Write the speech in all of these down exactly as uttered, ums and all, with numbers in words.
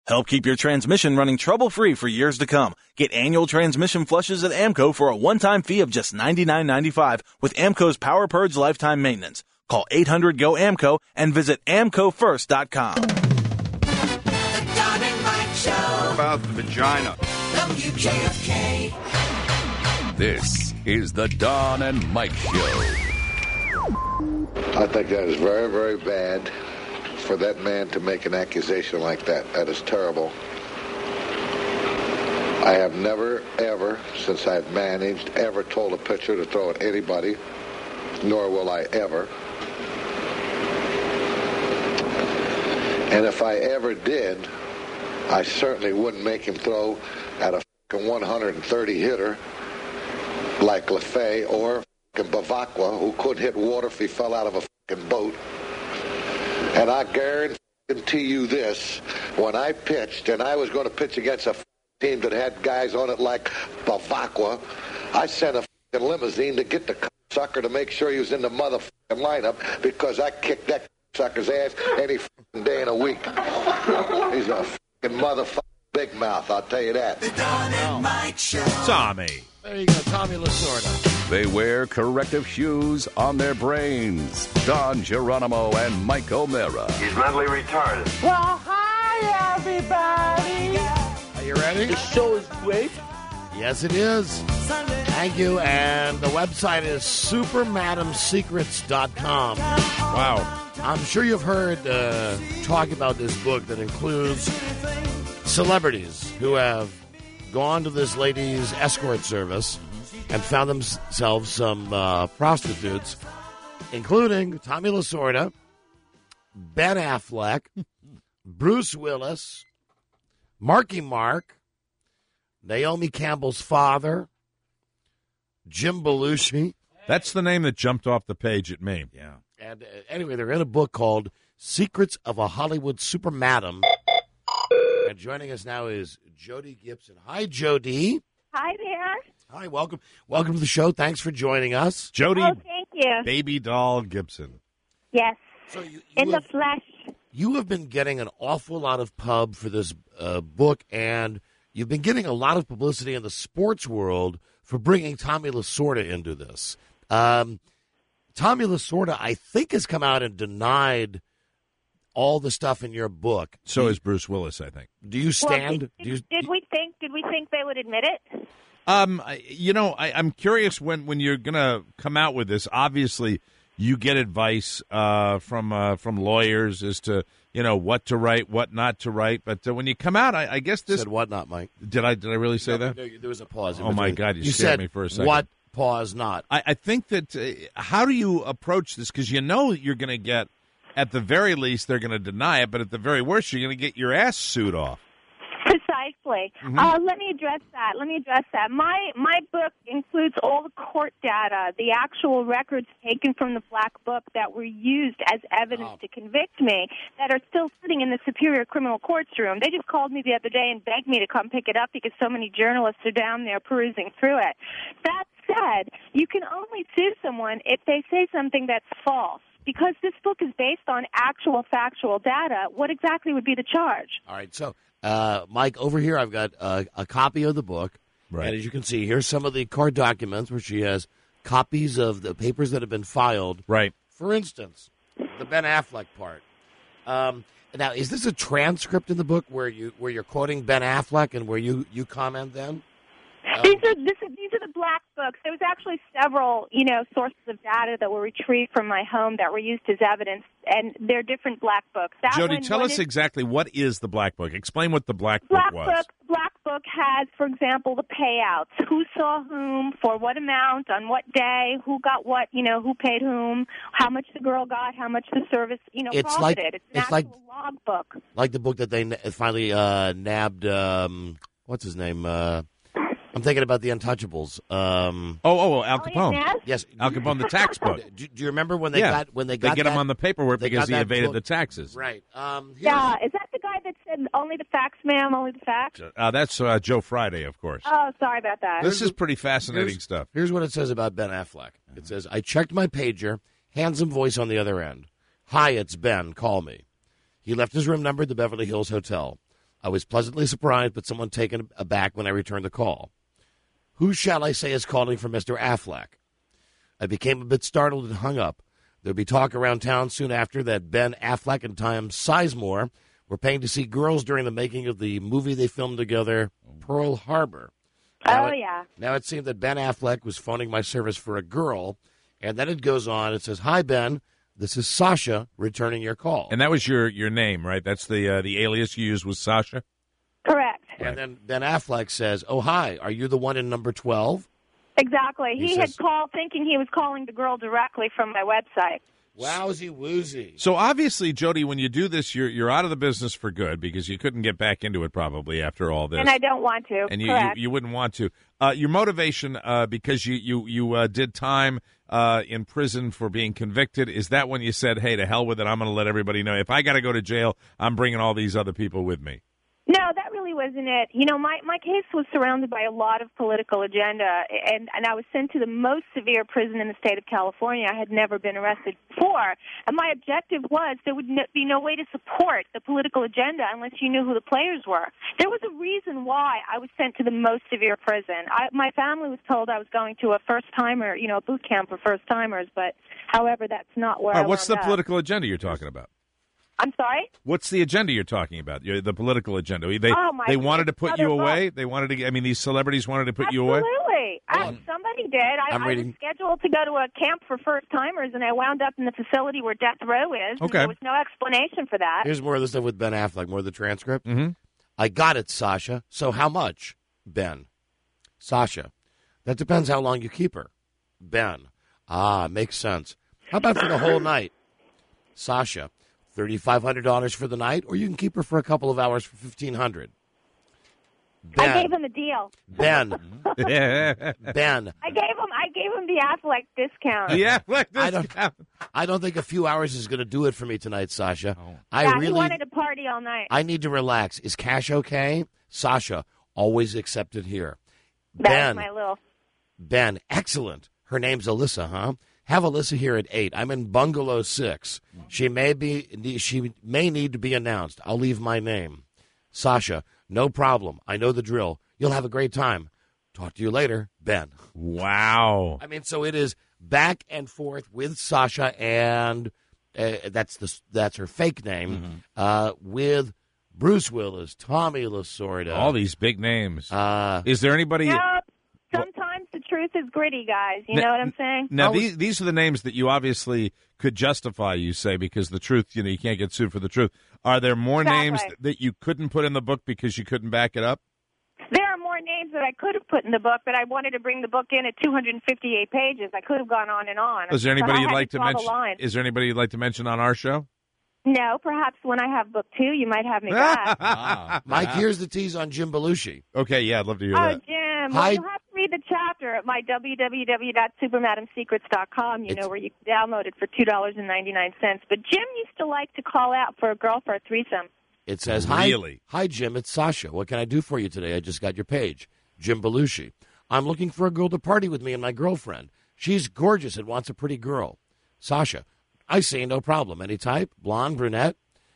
Help keep your transmission running trouble-free for years to come. Get annual transmission flushes at AMCO for a one-time fee of just ninety-nine ninety-five with AMCO's Power Purge Lifetime Maintenance. Call eight hundred G O A M C O and visit amco first dot com. The Don and Mike Show. About the vagina. W J F K. This is the Don and Mike Show. I think that is very, very bad for that man to make an accusation like that. That is terrible. I have never, ever, since I've managed, ever told a pitcher to throw at anybody, nor will I ever. And if I ever did, I certainly wouldn't make him throw at a one hundred thirty hitter like LaFay or Bavacqua, who couldn't hit water if he fell out of a fucking boat. And I guarantee you this, when I pitched, and I was going to pitch against a team that had guys on it like Bavacqua, I sent a fucking limousine to get the sucker to make sure he was in the motherfucking lineup, because I kicked that sucker's ass any fucking day in a week. He's a fucking motherfucking big mouth, I'll tell you that. The Don and Mike Show. Tommy. There you go, Tommy Lasorda. They wear corrective shoes on their brains. Don Geronimo and Mike O'Mara. He's mentally retarded. Well, hi, everybody. Are you ready? The show is great. Yes, it is. Thank you. And the website is super madam secrets dot com. Wow. I'm sure you've heard uh, talk about this book that includes celebrities who have gone to this lady's escort service and found themselves some uh, prostitutes, including Tommy Lasorda, Ben Affleck, Bruce Willis, Marky Mark, Naomi Campbell's father, Jim Belushi. That's the name that jumped off the page at me. Yeah. And uh, anyway, they're in a book called Secrets of a Hollywood Super Madam. And joining us now is Jody Gibson. Hi, Jody. Hi there. Hi, welcome. Welcome to the show. Thanks for joining us. Jody, Oh, thank you. Baby Doll Gibson. Yes, So you, you in have, the flesh. you have been getting an awful lot of pub for this uh, book, and you've been getting a lot of publicity in the sports world for bringing Tommy Lasorda into this. Um, Tommy Lasorda, I think, has come out and denied all the stuff in your book. So is Bruce Willis, I think. Do you stand? Well, did, do you, did we think? Did we think they would admit it? Um, I- you know, I, I'm curious when, when you're going to come out with this. Obviously, you get advice uh, from uh, from lawyers as to, you know, what to write, what not to write. But uh, when you come out, I, I guess this. said what not, Mike? Did I did I really say No, that? no, there was a pause. in Oh, my between. God, you you scared said me for a second. What pause not? I, I think that uh, how do you approach this? Because you know that you're going to get, at the very least, they're going to deny it, but at the very worst, you're going to get your ass sued off. Precisely. Mm-hmm. Uh, let me address that. Let me address that. My my book includes all the court data, the actual records taken from the Black Book that were used as evidence Oh. to convict me that are still sitting in the Superior Criminal Courts room. They just called me the other day and begged me to come pick it up because so many journalists are down there perusing through it. That said, you can only sue someone if they say something that's false. Because this book is based on actual factual data, what exactly would be the charge? All right, so uh, Mike, over here I've got uh, a copy of the book, Right. and as you can see, here's some of the court documents where she has copies of the papers that have been filed. Right. For instance, the Ben Affleck part. Um, now, is this a transcript in the book where you where you're quoting Ben Affleck and where you, you comment then? Um, These are this is, these are the Black Books. There was actually several, you know, sources of data that were retrieved from my home that were used as evidence, and they're different Black Books. That Jody, one- tell one us is- exactly what is the Black Book. Explain what the Black Book Black was. Book. Black Book has, for example, the payouts: who saw whom, for what amount, on what day, who got what, you know, who paid whom, how much the girl got, how much the service, you know, It's like- profited. It's an it's like- actual log book. Like the book that they n- finally uh, nabbed, um, what's his name? Uh, I'm thinking about the Untouchables. Um, Oh, oh, oh, Al Elliot Capone. Ness? yes, Al Capone, the tax book. Do, do you remember when they yeah. got when they They got get that? him on the paperwork they because got he that evaded book- the taxes. Right. Um, here's- Yeah, is that the guy that said only the facts, ma'am, only the facts? Uh, that's uh, Joe Friday, of course. Oh, sorry about that. This is pretty fascinating here's, stuff. Here's what it says about Ben Affleck. It says, I checked my pager, handsome voice on the other end. Hi, it's Ben. Call me. He left his room number at the Beverly Hills Hotel. I was pleasantly surprised, but somewhat taken aback when I returned the call. Who shall I say is calling for Mister Affleck? I became a bit startled and hung up. There'd be talk around town soon after that Ben Affleck and Tom Sizemore were paying to see girls during the making of the movie they filmed together, Pearl Harbor. Now Oh, it, yeah. Now it seemed that Ben Affleck was phoning my service for a girl, and then it goes on. It says, "Hi, Ben. This is Sasha returning your call." And that was your, your name, right? That's the uh, the alias you used was Sasha? Correct. And then Ben Affleck says, "Oh, hi. Are you the one in number twelve?" Exactly. He He, says- had called thinking he was calling the girl directly from my website. Wowsy woozy. So obviously, Jody, when you do this, you're you're out of the business for good because you couldn't get back into it probably after all this. And I don't want to. And you, you, Correct. you wouldn't want to. Uh, your motivation, uh, because you you you uh, did time uh, in prison for being convicted, is that when you said, "Hey, to hell with it, I'm going to let everybody know if I got to go to jail, I'm bringing all these other people with me"? No, that really wasn't it. You know, my, my case was surrounded by a lot of political agenda, and, and I was sent to the most severe prison in the state of California. I had never been arrested before. And my objective was there would no, be no way to support the political agenda unless you knew who the players were. There was a reason why I was sent to the most severe prison. I, my family was told I was going to a first-timer, you know, a boot camp for first-timers, but however, that's not where All I right, what's the wound up. political agenda you're talking about? I'm sorry? What's the agenda you're talking about? Your- The political agenda. They Oh, my they wanted to put you other away. book. They wanted to. I mean, these celebrities wanted to put you away. Absolutely. I, somebody did. I, I'm I reading- was scheduled to go to a camp for first-timers, and I wound up in the facility where death row is. and Okay. There was no explanation for that. Here's more of the stuff with Ben Affleck, more of the transcript. Mhm. I got it, Sasha. So how much? Ben. Sasha. That depends how long you keep her. Ben. Ah, makes sense. How about for the whole night? Sasha. thirty-five hundred dollars for the night, or you can keep her for a couple of hours for fifteen hundred dollars. I gave him a deal. Ben. Yeah, Ben. I gave him. I gave him the Affleck discount. yeah. Like this I don't, I don't think a few hours is going to do it for me tonight, Sasha. I yeah, he really wanted to party all night. I need to relax. Is cash okay? Sasha, always accepted here. that Ben. was my little. Ben, excellent. Her name's Alyssa, huh? Have Alyssa here at eight. I'm in bungalow six. She may be she may need to be announced. I'll leave my name. Sasha, no problem. I know the drill. You'll have a great time. Talk to you later, Ben. Wow. I mean, so it is back and forth with Sasha, and uh, that's the that's her fake name, Mm-hmm. uh, with Bruce Willis, Tommy Lasorda. All these big names. Uh, Is there anybody? Nope. Sometimes the truth is gritty, guys. You Now- know what I'm saying? Now, I was- these these are the names that you obviously could justify. You say because the truth, you know, you can't get sued for the truth. Are there more Exactly. names that you couldn't put in the book because you couldn't back it up? There are more names that I could have put in the book, but I wanted to bring the book in at two hundred fifty-eight pages. I could have gone on and on. Is there So anybody I you'd had like to draw the mention? line. Is there anybody you'd like to mention on our show? No, perhaps when I have book two, you might have me back. Mike, here's the tease on Jim Belushi. Okay, yeah, I'd love to hear Oh, that. Jim, Hi. well, you'll have to read the chapter at my w w w dot super madam secrets dot com, you It's- know, where you can download it for two dollars and ninety-nine cents. But Jim used to like to call out for a girl for a threesome. It says, hi, Really? hi, Jim, it's Sasha. What can I do for you today? I just got your page. Jim Belushi. I'm looking for a girl to party with me and my girlfriend. She's gorgeous and wants a pretty girl. Sasha. I say no problem. Any type? Blonde, brunette?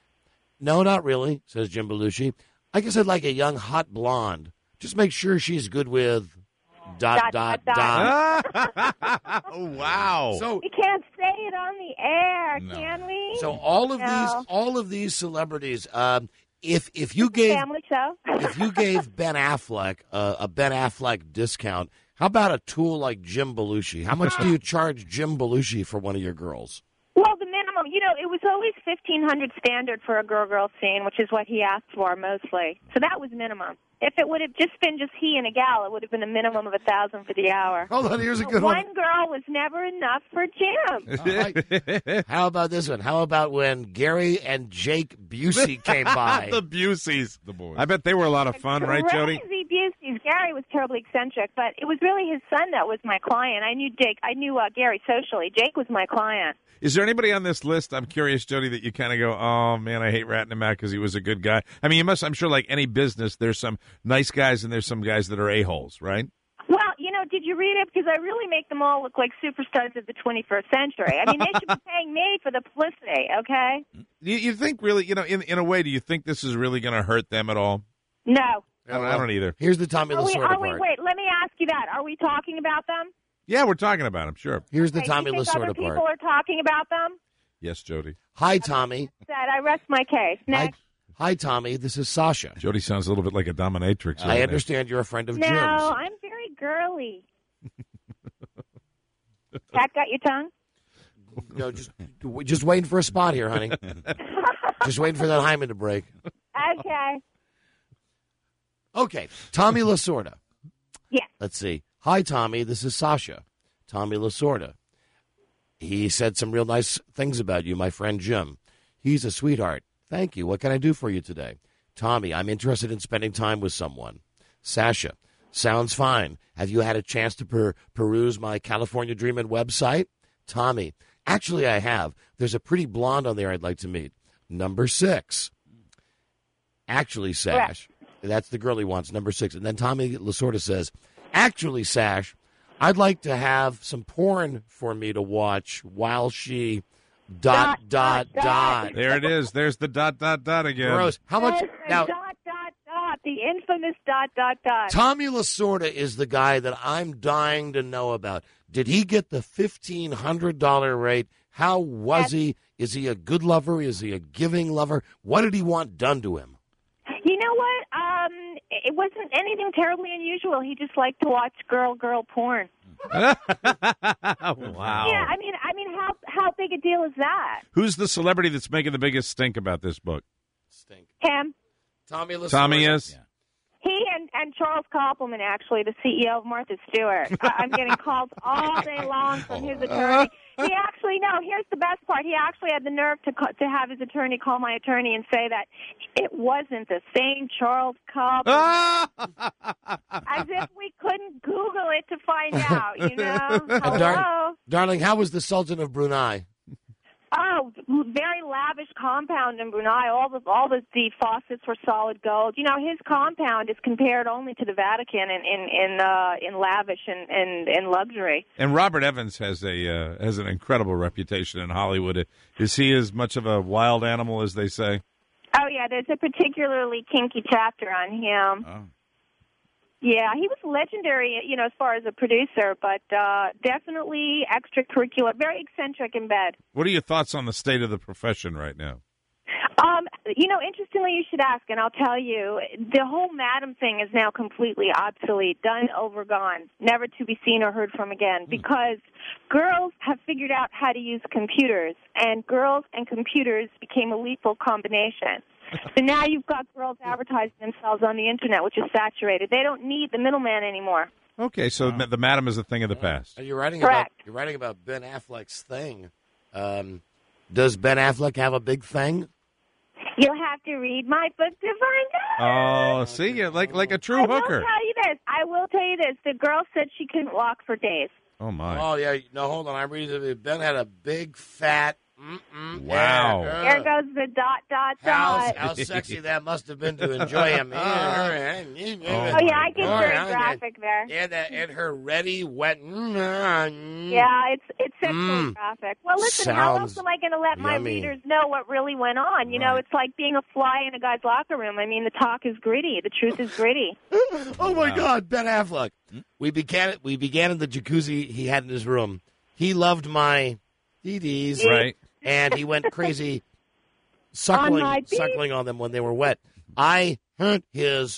No, not really, says Jim Belushi. I guess I'd like a young, hot blonde. Just make sure she's good with dot, dot, Dot, dot. dot, Oh, wow. So, We can't say it on the air, No. can we? so all of No. these, all of these celebrities, um, if if you gave Family show. if you gave Ben Affleck uh, a Ben Affleck discount, how about a tool like Jim Belushi? How much do you charge Jim Belushi for one of your girls? Well, the minimum, you know, it was always fifteen hundred standard for a girl-girl scene, which is what he asked for mostly. So that was minimum. If it would have just been just he and a gal, it would have been a minimum of a thousand for the hour. Hold on, here's a But good one. one girl was never enough for Jim. All right. How about this one? How about when Gary and Jake Busey came by? the Buseys. The boys. I bet they were a lot of fun, right, Jody? Crazy Buseys. Gary was terribly eccentric, but it was really his son that was my client. I knew Jake. I knew uh, Gary socially. Jake was my client. Is there anybody on this list? I'm curious, Jody, that you kind of go, oh man, I hate ratting him out because he was a good guy. I mean, you must. I'm sure, like any business, there's some nice guys and there's some guys that are a holes, right? Well, you know, know, did you read it? Because I really make them all look like superstars of the twenty-first century. I mean, they should be paying me for the publicity, okay? You, you think really, you know, in in a way, do you think this is really going to hurt them at all? No. I don't, I don't either. Here's the Tommy Are we, Lasorda are we, part. wait, let me ask you that. Are we talking about them? Yeah, we're talking about him, sure. Here's the Okay, Tommy do you think Lasorda other part. people are talking about them? Yes, Jody. Hi, Tommy. That I rest my case. Hi, Next. hi, Tommy. This is Sasha. Jody sounds a little bit like a dominatrix. I understand you're a friend of No, Jim's. I'm very girly. Cat got your tongue? No, just just waiting for a spot here, honey. Just waiting for that hymen to break. Okay. Okay, Tommy Lasorda. Yeah. Let's see. Hi, Tommy. This is Sasha. Tommy Lasorda. He said some real nice things about you, my friend Jim. He's a sweetheart. Thank you. What can I do for you today? Tommy, I'm interested in spending time with someone. Sasha, sounds fine. Have you had a chance to per- peruse my California Dreamin' website? Tommy, actually I have. There's a pretty blonde on there I'd like to meet. Number six. Actually, Sash. That's the girl he wants, number six. And then Tommy Lasorda says, actually, Sash, I'd like to have some porn for me to watch while she dot, dot, Dot, dot, dot. dot. There it is. There's the dot, dot, dot again. Gross. How much? Yes, and Now, dot, dot, dot. The infamous dot, dot, dot. Tommy Lasorda is the guy that I'm dying to know about. Did he get the fifteen hundred dollars rate? How was Yes. he? Is he a good lover? Is he a giving lover? What did he want done to him? You know what? Um, it wasn't anything terribly unusual. He just liked to watch girl, girl porn. Wow. Yeah, I mean, I mean, how how big a deal is that? Who's the celebrity that's making the biggest stink about this book? Stink. Him. Tommy Lasorda. Tommy is? He and, and Charles Koppelman, actually, the C E O of Martha Stewart. I- I'm getting calls all day long from his attorney. He actually, no, here's the best part. He actually had the nerve to ca- to have his attorney call my attorney and say that it wasn't the same Charles Koppelman. As if we couldn't Google it to find out, you know? Hello? Dar- Darling, how was the Sultan of Brunei? Oh, very lavish compound in Brunei. All the all the, the faucets were solid gold. You know, his compound is compared only to the Vatican in in in, uh, in lavish and, and, and luxury. And Robert Evans has a uh, has an incredible reputation in Hollywood. Is he as much of a wild animal as they say? Oh yeah, there's a particularly kinky chapter on him. Oh. Yeah, he was legendary, you know, as far as a producer, but uh, definitely extracurricular, very eccentric in bed. What are your thoughts on the state of the profession right now? Um, you know, interestingly, you should ask, and I'll tell you, the whole madam thing is now completely obsolete, done, over, gone, never to be seen or heard from again, because girls have figured out how to use computers, and girls and computers became a lethal combination. So now you've got girls advertising themselves on the Internet, which is saturated. They don't need the middleman anymore. Okay, so ma- the madam is a thing of the past. Are you writing Correct. about you're writing about Ben Affleck's thing? Um, does Ben Affleck have a big thing? You'll have to read my book to find out. Oh, see, you're like like a I true will hooker. tell you this. I will tell you this. The girl said she couldn't walk for days. Oh my! Oh yeah, no, hold on. I'm reading it. Ben had a big fat. Mm-mm, Wow. yeah, There uh, goes the dot, dot, How, dot. how sexy that must have been to enjoy him. Oh, yeah, I get very graphic there. Yeah, that, and her ready, wet. Mm, Yeah, it's it's sexual Mm. graphic. Well, listen, how else Sounds am I going to let my yummy. readers know what really went on? You know, Right. it's like being a fly in a guy's locker room. I mean, the talk is gritty. The truth is gritty. Oh my God, Ben Affleck. We began. We began in the jacuzzi he had in his room. He loved my D Ds, Right. and he went crazy, suckling, my beak. suckling on them when they were wet. I hurt his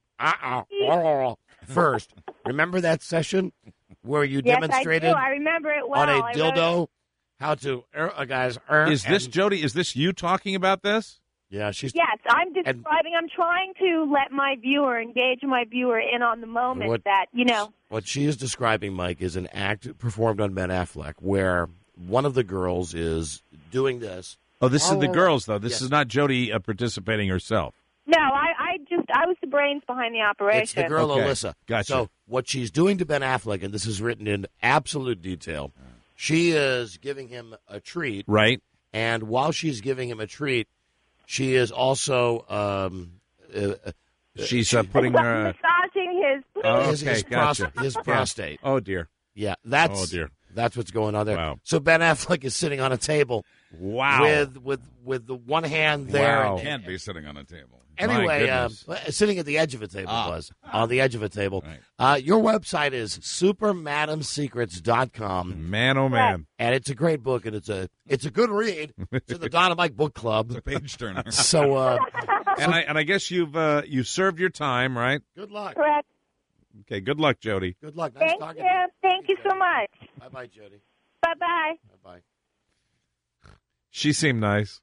uh-uh, first. Remember that session where you Yes, demonstrated I do. I remember it well. on a I wrote it. dildo how to er, a guy's er, Is this and- Jody? Is this you talking about this? Yeah, she's Yes, I'm describing. I'm trying to let my viewer engage my viewer in on the moment What- that you know. What she is describing, Mike, is an act performed on Ben Affleck where one of the girls is doing this. Oh, this is the Oh, girls though. This yes. is not Jody uh, participating herself. No, I, I just I was the brains behind the operation. It's the girl Okay, Alyssa. gotcha. So what she's doing to Ben Affleck, and this is written in absolute detail, she is giving him a treat, Right. and while she's giving him a treat, she is also um, uh, uh, She's uh, putting her. Uh, massaging his Oh, his, okay, his, gotcha. pros- his Yeah. prostate. Oh dear. Yeah, that's Oh, dear. that's what's going on there. Wow. So Ben Affleck is sitting on a table Wow. with with with the one hand there. Wow. and- Can't be sitting on a table. Anyway, My uh, goodness. sitting at the edge of a table Ah. was on the edge of a table. Right. Uh, your website is super madam secrets dot com, Man, oh man. and it's a great book, and it's a it's a good read. It's in the Don and Mike Book Club. Page turner. So uh, And I and I guess you've uh, you served your time, right? good luck. Correct. Okay. Good luck, Jody. Good luck. Nice Thank talking you. to you. Thank you so much. Bye bye, Jody. Bye bye. Bye bye. She seemed nice.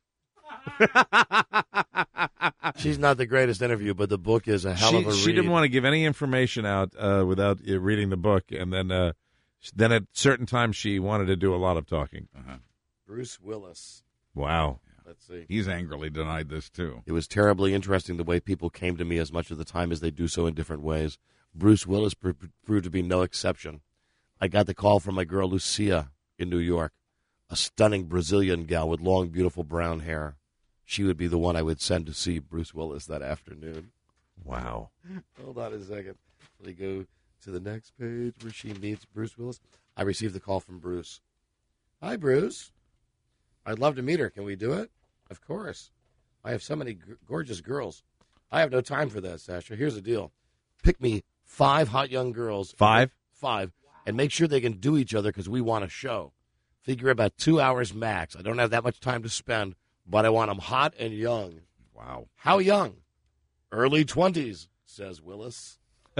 She's not the greatest interview, but the book is a hell She, of a read. she didn't want to give any information out uh, without uh, reading the book, and then uh, then at certain times she wanted to do a lot of talking. Uh-huh. Bruce Willis. Wow. Let's see. He's angrily denied this, too. It was terribly interesting the way people came to me as much of the time as they do so in different ways. Bruce Willis pr- proved to be no exception. I got the call from my girl Lucia in New York, a stunning Brazilian gal with long, beautiful brown hair. She would be the one I would send to see Bruce Willis that afternoon. Wow. Hold on a second. Let me go to the next page where she meets Bruce Willis. I received the call from Bruce. Hi, Bruce. I'd love to meet her. Can we do it? Of course. I have so many g- gorgeous girls. I have no time for that, Sasha. Here's the deal. Pick me five hot young girls. Five? Five. And make sure they can do each other because we want a show. Figure about two hours max. I don't have that much time to spend, but I want them hot and young. Wow. How young? Early twenties, says Willis.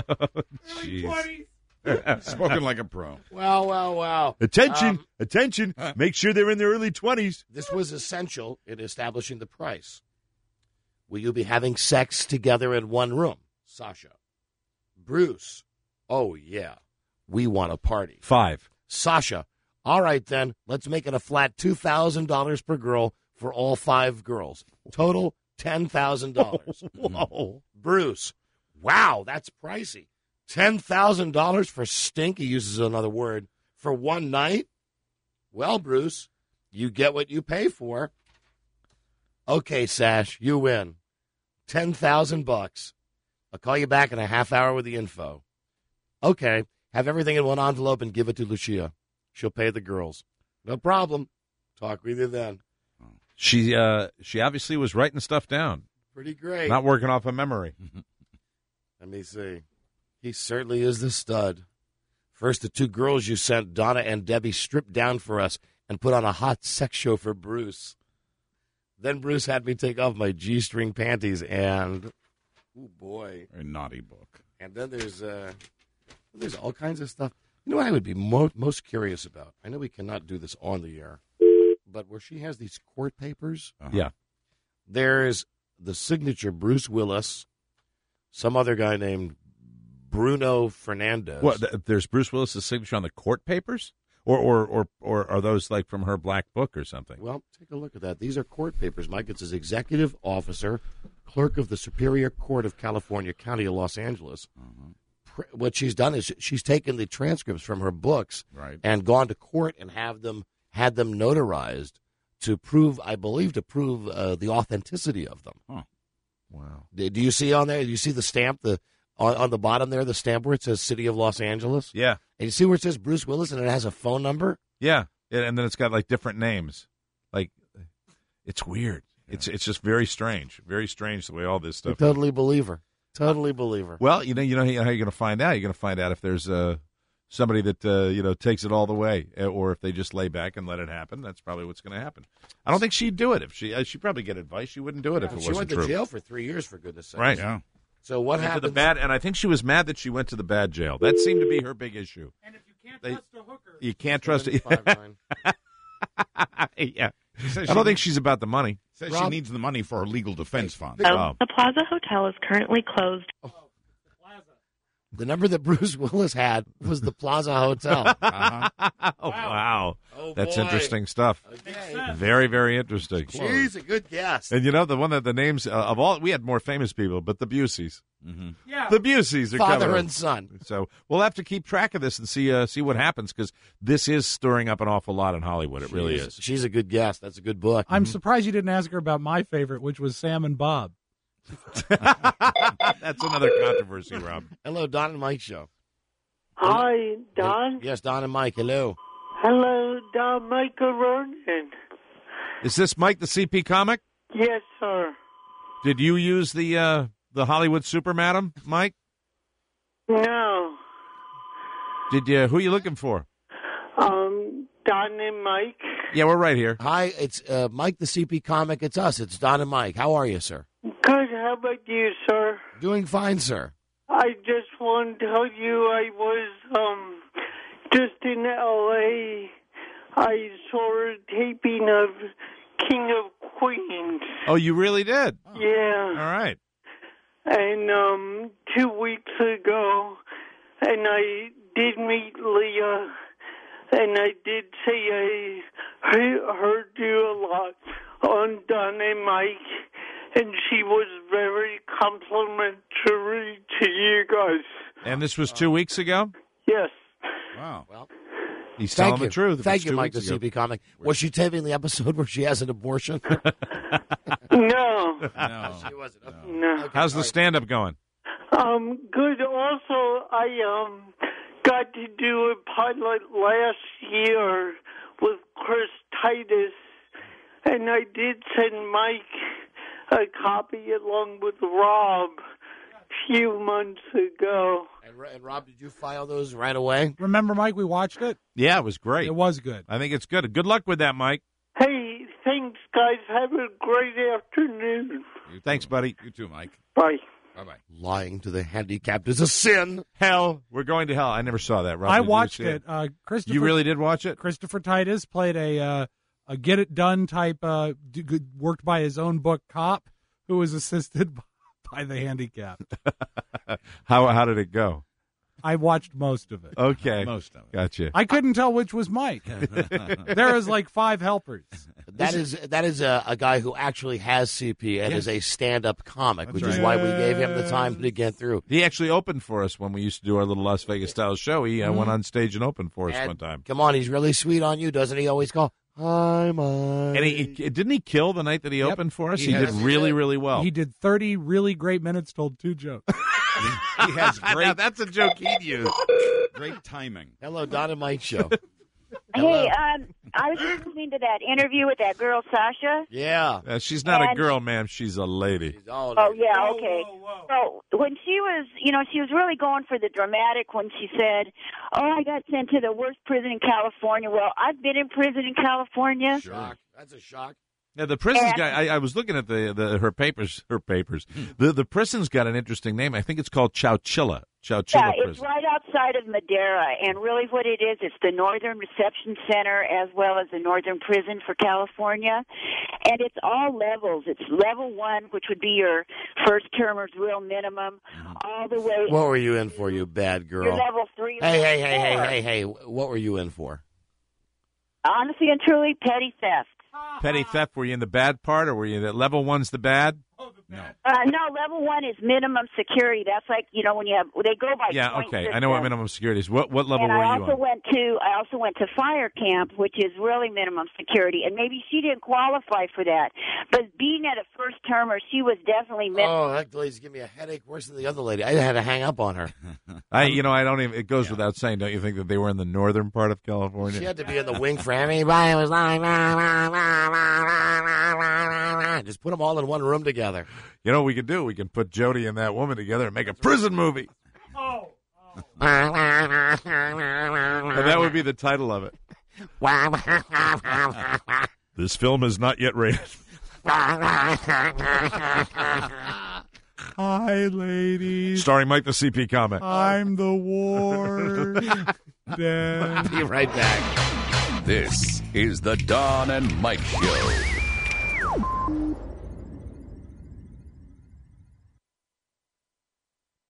Jeez. Spoken like a pro. Wow, wow, wow. Attention, Um, attention. Make sure they're in their early twenties. This was essential in establishing the price. Will you be having sex together in one room? Sasha. Bruce. Oh, yeah. We want a party. Five. Sasha. All right, then. Let's make it a flat two thousand dollars per girl for all five girls. Total ten thousand dollars. Whoa. Bruce. Wow, that's pricey. ten thousand dollars for stink, he uses another word, for one night? Well, Bruce, you get what you pay for. Okay, Sash, you win. ten thousand bucks. I'll call you back in a half hour with the info. Okay, have everything in one envelope and give it to Lucia. She'll pay the girls. No problem. Talk with you then. She uh, she obviously was writing stuff down, Pretty great. not working off a memory. Let me see. He certainly is the stud. First, the two girls you sent, Donna and Debbie, stripped down for us and put on a hot sex show for Bruce. Then Bruce had me take off my G-string panties and, oh boy. A naughty book. And then there's uh, there's all kinds of stuff. You know what I would be mo- most curious about? I know we cannot do this on the air, but where she has these court papers, Uh-huh. Yeah. there's the signature Bruce Willis, some other guy named Bruno Fernandez. What? th- There's Bruce Willis's signature on the court papers, or or or or are those like from her black book or something? Well, take a look at that. These are court papers, Mike. It's his executive officer, clerk of the Superior Court of California County of Los Angeles. Pr- What she's done is she's taken the transcripts from her books Right. and gone to court and have them had them notarized to prove, I believe, to prove uh, the authenticity of them. Huh. Wow. Do do you see on there? Do you see the stamp the on, on the bottom there, the stamp where it says City of Los Angeles? Yeah. And you see where it says Bruce Willis and it has a phone number? Yeah. And and then it's got like different names. Like, it's weird. It's it's just very strange. Very strange the way all this I stuff. totally believe her. Totally believe her. Well, you know, you know how you're going to find out. You're going to find out if there's uh, somebody that uh, you know takes it all the way, uh, or if they just lay back and let it happen. That's probably what's going to happen. I don't think she'd do it if she. Uh, she'd probably get advice. She wouldn't do it if it She wasn't went to true. jail for three years, for goodness sake. Right. Yeah. So what Went to happens? the bad, and I think she was mad that she went to the bad jail. That seemed to be her big issue. And if you can't They- trust a hooker, You can't trust it. Five, nine. Yeah, She says I don't she- think she's about the money. Says she Rob- needs the money for her legal defense fund. Oh. The Plaza Hotel is currently closed. The number that Bruce Willis had was the Plaza Hotel. Uh-huh. Oh wow, Oh, that's boy. interesting stuff. Okay. Very, very interesting. She's a good guess. And you know the one that the names uh, of all we had more famous people, but the Buseys. Mm-hmm. yeah. The Buseys are Father coming and up. son. So we'll have to keep track of this and see uh, see what happens because this is stirring up an awful lot in Hollywood. It really She's- is. She's a good guess. That's a good book. I'm surprised you didn't ask her about my favorite, which was Sam and Bob. That's another controversy, Rob. Hello, Don and Mike show. Hi, Don. Yes, Don and Mike. Hello. Hello, Don Michael Ronan. Is this Mike the C P comic? Yes, sir. Did you use the uh, the Hollywood Super Madam, Mike? No. Did you? Who are you looking for? Um, Don and Mike. Yeah, we're right here. Hi, it's uh, Mike the C P comic. It's us. It's Don and Mike. How are you, sir? Good. How about you, sir? Doing fine, sir. I just want to tell you I was um just in L A. I saw a taping of King of Queens. Oh, you really did? Yeah. All right. And um two weeks ago, and I did meet Leah, and I did say I heard you a lot on Don and Mike, and she was very complimentary to you guys. And this was two weeks ago? Yes. Wow. Well, He's thank telling you. the truth. Thank It's you, two Mike the weeks C ago. P comic. Was she taping the episode where she has an abortion? No. No. She wasn't. Okay. No. Okay, How's the all right. stand-up going? Um, good. Also, I um got to do a pilot last year with Chris Titus, and I did send Mike a copy along with Rob a few months ago. And, and Rob, did you file those right away? Remember, Mike, we watched it? Yeah, it was great. It was good. I think it's good. Good luck with that, Mike. Hey, thanks, guys. Have a great afternoon. You Thanks, too. buddy. You too, Mike. Bye. Bye-bye. Lying to the handicapped is a sin. Hell, we're going to hell. I never saw that, Rob. I Did you watched see it. Uh, Christopher, You really did watch it? Christopher Titus played a uh, a get it done type, uh, d- g- worked by his own book cop who was assisted by the handicapped. How how did it go? I watched most of it. Okay. Most of it. Gotcha. I couldn't tell which was Mike. There was like five helpers. That is that is a, a guy who actually has C P and is a stand-up comic, which is right. why we gave him the time to get through. He actually opened for us when we used to do our little Las Vegas style show. He uh, went on stage and opened for us And one time. Come on, he's really sweet on you, doesn't he? Always call, hi, Mike. And he, he didn't he kill the night that he Yep. opened for us? He He, has- did really, really well. He did thirty really great minutes, told two jokes. He has Now, great, that's a joke he'd use. great timing. Hello, Don and Mike show. Hey, um, I was listening to that interview with that girl, Sasha. Yeah. Uh, she's not a And- girl, ma'am. She's a lady. He's all Oh, yeah, okay. So when she was, you know, she was really going for the dramatic when she said, oh, I got sent to the worst prison in California. Well, I've been in prison in California. Shock. That's a shock. Yeah, the prisons And- guy. I, I was looking at the, the her papers. Her papers. The the prison's got an interesting name. I think it's called Chowchilla. Chowchilla Yeah, it's Prison. right outside of Madera, and really what it is, it's the Northern Reception Center as well as the Northern Prison for California, and it's all levels. It's level one, which would be your first termer's real minimum, all the way. What were you in for, you bad Your girl? level three. Hey, level hey, hey, hey, four. hey, hey. What were you in for? Honestly and truly, petty theft. Petty theft. Were you in the bad part, or were you that level one's the bad? No. Uh, no, level one is minimum security. That's like, you know, when you have, they go by Yeah. point Okay. I know what system. minimum security is. What what level and were I you also on? went to I also went to fire camp, which is really minimum security, and maybe she didn't qualify for that. But being at a first termer, she was definitely minimum. Oh, that lady's giving me a headache worse than the other lady. I had to hang up on her. I you know I don't even. It goes without saying. Don't you think that they were in the northern part of California? She had to be in the wing for everybody. Was like, rah, rah, rah, rah, rah, rah, rah, rah. Just put them all in one room together. You know what we could do? We can put Jody and that woman together and make a prison movie. Oh. Rah, rah, rah, rah, rah, And that would be the title of it. rah, rah, rah, rah, rah, This film is not yet rated. rah, rah, rah, rah, rah. Hi, ladies. Starring Mike the C P comic. I'm the ward. Dad. Be right back. This is the Don and Mike Show.